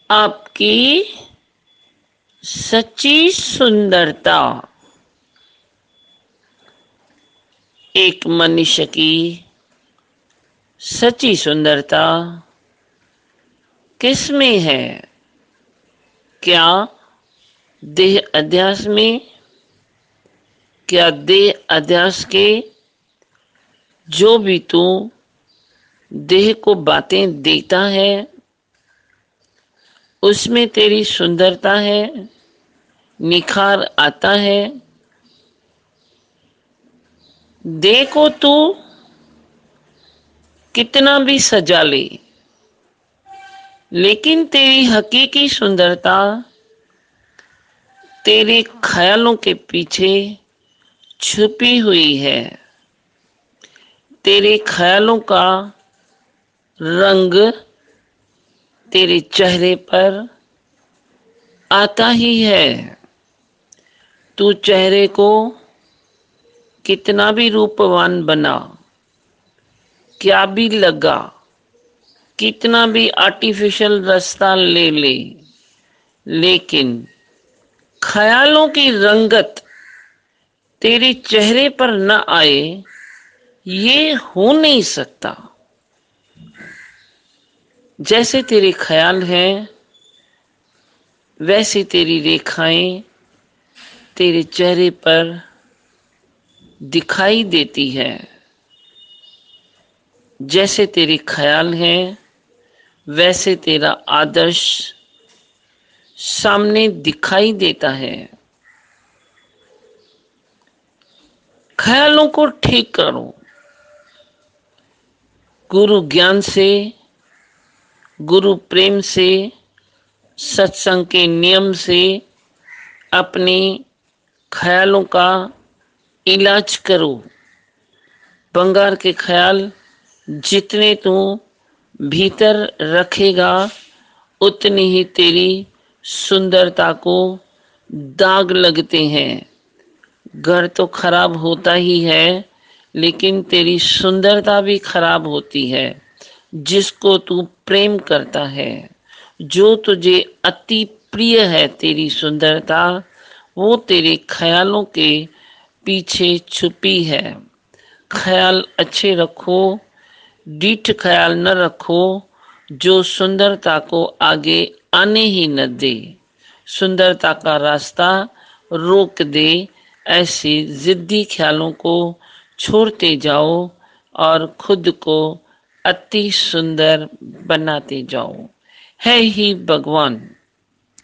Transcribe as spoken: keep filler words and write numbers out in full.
आपकी सच्ची सुंदरता। एक मनुष्य की सच्ची सुंदरता किस में है? क्या देह अध्यास में? क्या देह अध्यास के जो भी तू देह को बातें देता है उसमें तेरी सुंदरता है, निखार आता है? देह को तू कितना भी सजा ले, लेकिन तेरी हकीकी सुंदरता तेरे ख्यालों के पीछे छुपी हुई है। तेरे ख्यालों का रंग तेरे चेहरे पर आता ही है। तू चेहरे को कितना भी रूपवान बना, क्या भी लगा, कितना भी आर्टिफिशियल रास्ता ले ले, लेकिन ख्यालों की रंगत तेरे चेहरे पर न आए, ये हो नहीं सकता। जैसे तेरे ख्याल हैं वैसे तेरी रेखाएं तेरे चेहरे पर दिखाई देती है। जैसे तेरे ख्याल हैं वैसे तेरा आदर्श सामने दिखाई देता है। ख्यालों को ठीक करो। गुरु ज्ञान से, गुरु प्रेम से, सत्संग के नियम से अपने ख्यालों का इलाज करो। बंगार के ख्याल जितने तू भीतर रखेगा उतनी ही तेरी सुंदरता को दाग लगते हैं। घर तो खराब होता ही है, लेकिन तेरी सुंदरता भी खराब होती है। जिसको तू प्रेम करता है, जो तुझे अति प्रिय है, तेरी सुंदरता वो तेरे ख्यालों के पीछे छुपी है। ख्याल अच्छे रखो, डीठ ख्याल न रखो जो सुंदरता को आगे आने ही न दे, सुंदरता का रास्ता रोक दे। ऐसे जिद्दी ख्यालों को छोड़ते जाओ और खुद को अति सुंदर बनाते जाओ। है ही भगवान।